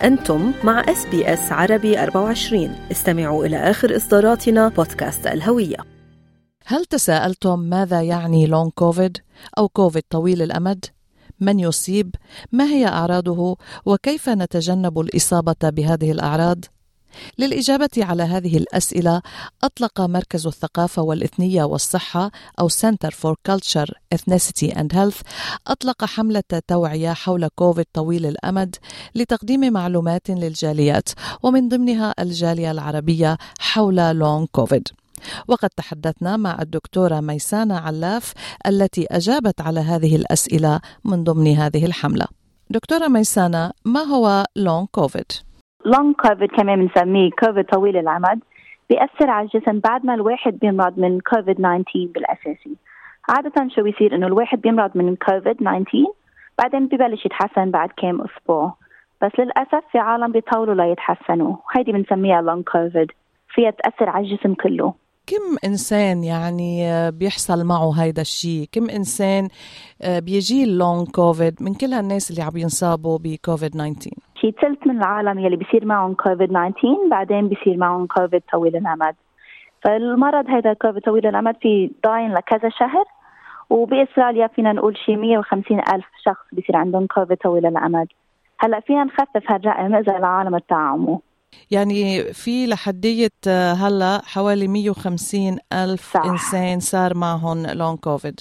أنتم مع SBS عربي 24. استمعوا إلى آخر إصداراتنا بودكاست الهوية. هل تساءلتم ماذا يعني لونج كوفيد أو كوفيد طويل الأمد؟ من يصيب؟ ما هي أعراضه؟ وكيف نتجنب الإصابة بهذه الأعراض؟ للإجابة على هذه الأسئلة أطلق مركز الثقافة والإثنية والصحة أو Center for Culture, Ethnicity and Health أطلق حملة توعية حول كوفيد طويل الأمد لتقديم معلومات للجاليات ومن ضمنها الجالية العربية حول لونج كوفيد. وقد تحدثنا مع الدكتورة ميسانة علاف التي أجابت على هذه الأسئلة من ضمن هذه الحملة. دكتورة ميسانة، ما هو لونج كوفيد؟ لونج كوفيد كمان بنسميه كوفيد طويل الأمد، بيأثر على الجسم بعد ما الواحد بيمرض من كوفيد 19 بالأساسي. عادة شو بيصير إنه الواحد بيمرض من كوفيد 19 بعدين ببلش يتحسن بعد كام أسبوع، بس للأسف في عالم بيطولوا لا يتحسنوا، هيدي بنسميها لونج كوفيد، فيها تأثر على الجسم كله. كم إنسان يعني بيحصل معه هيدا الشيء؟ كم إنسان بيجي اللونج كوفيد من كل هالناس اللي عم ينصابوا بكوفيد 19؟ شي ثلث من العالم يلي بيصير معهم كوفيد 19 بعدين بيصير معهم كوفيد طويل الأمد. فالمرض هيدا كوفيد طويل الأمد في ضاين لكذا شهر، وبإسرائيل فينا نقول شي 150 ألف شخص بيصير عندهم كوفيد طويل الأمد. هلأ فينا نخفف هالرقم إذا العالم التعاموا، يعني في لحدية هلأ حوالي 150 ألف صح. إنسان صار معهم لونج كوفيد.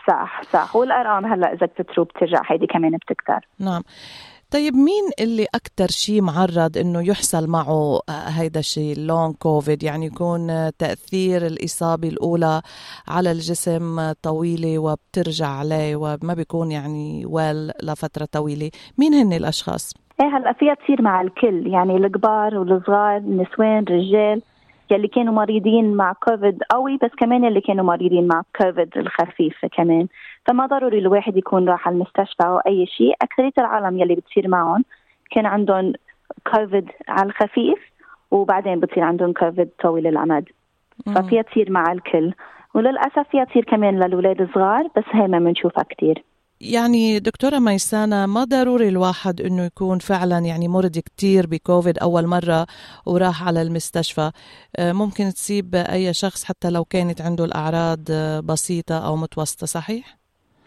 صح، والأرقام هلأ إذا بتترو بترجع هيدي كمان بتكتر. نعم. طيب مين اللي أكتر شيء معرض إنه يحصل معه هيدا الشيء لونج كوفيد، يعني يكون تأثير الإصابة الأولى على الجسم طويلة وبترجع عليه وما بيكون يعني لفترة طويلة؟ مين هن الأشخاص؟ هلأ فيها تصير مع الكل، يعني الكبار والصغار، النسوان، الرجال يلي كانوا مريضين مع كوفيد قوي، بس كمان يلي كانوا مريضين مع كوفيد الخفيف كمان. فما ضروري الواحد يكون راح على المستشفى أو أي شيء. أكثرية العالم يلي بتصير معهم كان عندهم كوفيد على الخفيف وبعدين بتصير عندهم كوفيد طويل الأمد. ففيها تصير مع الكل، وللأسف فيها تصير كمان للولاد الصغار، بس هي ما بنشوفها كتير. يعني دكتورة ميسانة، ما ضروري الواحد إنه يكون فعلا يعني مرض كتير بكوفيد أول مرة وراح على المستشفى. ممكن تصيب أي شخص حتى لو كانت عنده الأعراض بسيطة أو متوسطة، صحيح؟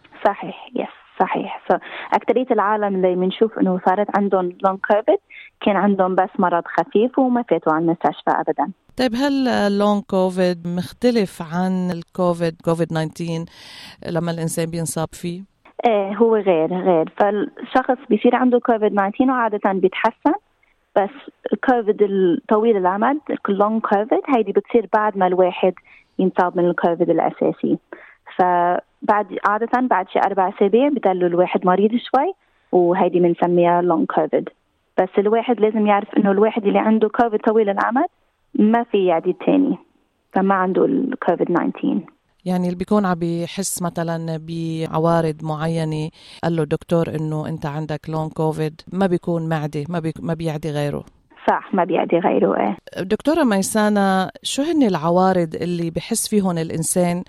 صحيح، صحيح. أكترية العالم اللي بنشوف إنه صارت عندهم لونج كوفيد كان عندهم بس مرض خفيف وما فاتوا على المستشفى أبدا. طيب هل اللونج كوفيد مختلف عن الكوفيد 19 لما الإنسان بينصاب فيه؟ هو غير فالشخص بيصير عنده كوفيد 19 وعادة بيتحسن، بس الكوفيد الطويل الأمد اللونج كوفيد هيدي بتصير بعد ما الواحد ينصاب من الكوفيد الأساسي. فبعد عادة بعد شي 4 أسابيع بدلوا الواحد مريض شوي، وهيدي بنسميها لونج كوفيد. بس الواحد لازم يعرف إنه الواحد اللي عنده كوفيد طويل الأمد ما في يعدي تاني، فما عنده الكوفيد 19. يعني اللي بيكون عم بيحس مثلا بعوارض معينة قال له دكتور إنه أنت عندك لونج كوفيد، ما بيكون معدي، ما بيعدي غيره. صح، ما بيعدي غيره. دكتورة ميسانة، شو هن العوارض اللي بحس فيهم الإنسان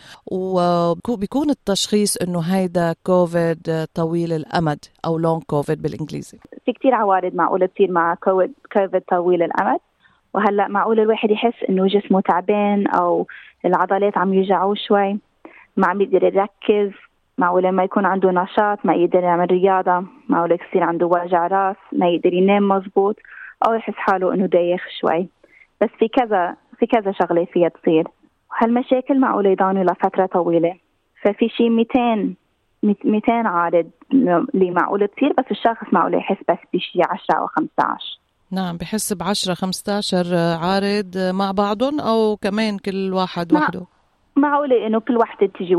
وبيكون التشخيص إنه هيدا كوفيد طويل الأمد أو لونج كوفيد بالإنجليزي؟ في كتير عوارض معقولة تصير مع كوفيد طويل الأمد. وهلأ معقول الواحد يحس إنه جسمه تعبان أو العضلات عم يوجعوه شوي، ما عم يقدر يركز، معقول ما يكون عنده نشاط، ما يقدر يعمل رياضة، معقول يصير عنده وجع راس، ما يقدر ينام مزبوط، أو يحس حاله إنه دايخ شوي. بس في كذا شغلة فيها تصير، وهالمشاكل معقول يضانوا لفترة طويلة. ففي شيء 200 عارض اللي معقول تصير، بس الشخص معقول يحس بس بشيء 10 أو 15. نعم، بحس ب10-15 عارض مع بعضهم أو كمان كل واحد وحده؟ معقولة إنه كل واحدة تيجي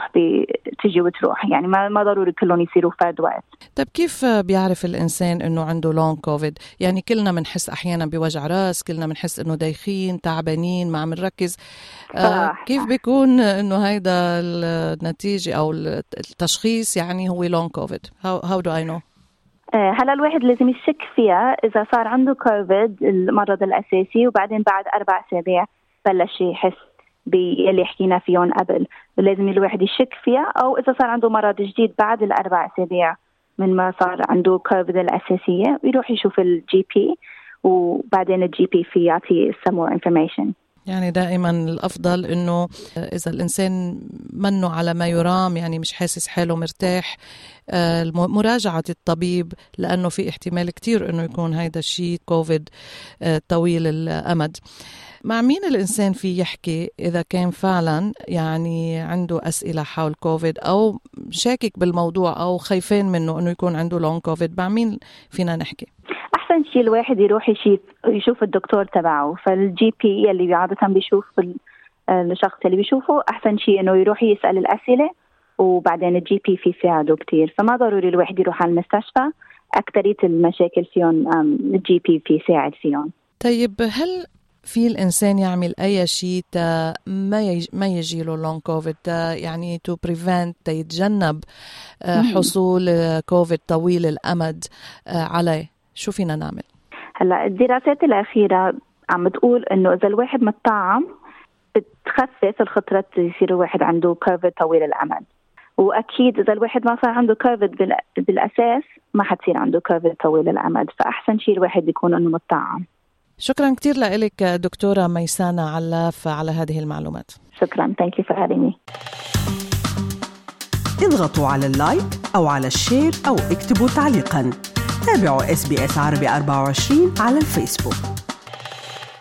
وتروح يعني ما ضروري كلهم يصيروا فرد وقت. طيب كيف بيعرف الإنسان إنه عنده لونج كوفيد؟ يعني كلنا بنحس أحيانا بوجع راس، كلنا بنحس إنه دايخين تعبانين ما عم نركز. كيف بيكون إنه هيدا النتيجة أو التشخيص يعني هو لونج كوفيد؟ How do I know؟ هلا الواحد لازم يشك فيها إذا صار عنده كوفيد المرض الأساسي وبعدين بعد 4 أسابيع بلش يحس باللي حكينا فيهم قبل، لازم الواحد يشك فيها. أو إذا صار عنده مرض جديد بعد 4 أسابيع من ما صار عنده كوفيد الأساسية، ويروح يشوف الجي بي، وبعدين الجي بي في يعطي some more information. يعني دائما الأفضل إنه إذا الإنسان منه على ما يرام، يعني مش حاسس حاله مرتاح، مراجعة الطبيب، لأنه في احتمال كتير إنه يكون هيدا الشيء كوفيد طويل الأمد. مع مين الإنسان فيه يحكي إذا كان فعلا يعني عنده أسئلة حول كوفيد أو شاكك بالموضوع أو خايفين منه إنه يكون عنده لونج كوفيد؟ مع مين فينا نحكي؟ أحسن شيء الواحد يروح يشوف الدكتور تبعه. فالجي بي اللي عادة بيشوف الشخص اللي بيشوفه، أحسن شيء إنه يروح يسأل الأسئلة، وبعدين الجي بي في ساعده كتير. فما ضروري الواحد يروح على المستشفى، أكترية المشاكل فيهم الجي بي في ساعد فيهم. طيب هل في الإنسان يعمل أي شيء ما يجيله لونج كوفيد، يعني to prevent، يتجنب حصول كوفيد طويل الأمد عليه؟ شو فينا نعمل؟ هلا الدراسات الأخيرة عم بتقول إنه إذا الواحد متطعم بتخفف الخطرة يصير الواحد عنده كوفيد طويل الأمد. وأكيد إذا الواحد ما صار عنده كوفيد بالأساس ما حتصير عنده كوفيد طويل الأمد. فأحسن شيء الواحد يكون إنه متطعم. شكرا كتير لك دكتورة ميسانة علاف على هذه المعلومات. شكرا. Thank you for having me. اضغطوا على اللايك أو على الشير أو اكتبوا تعليقا. تابعوا SBS عربي 24 على الفيسبوك.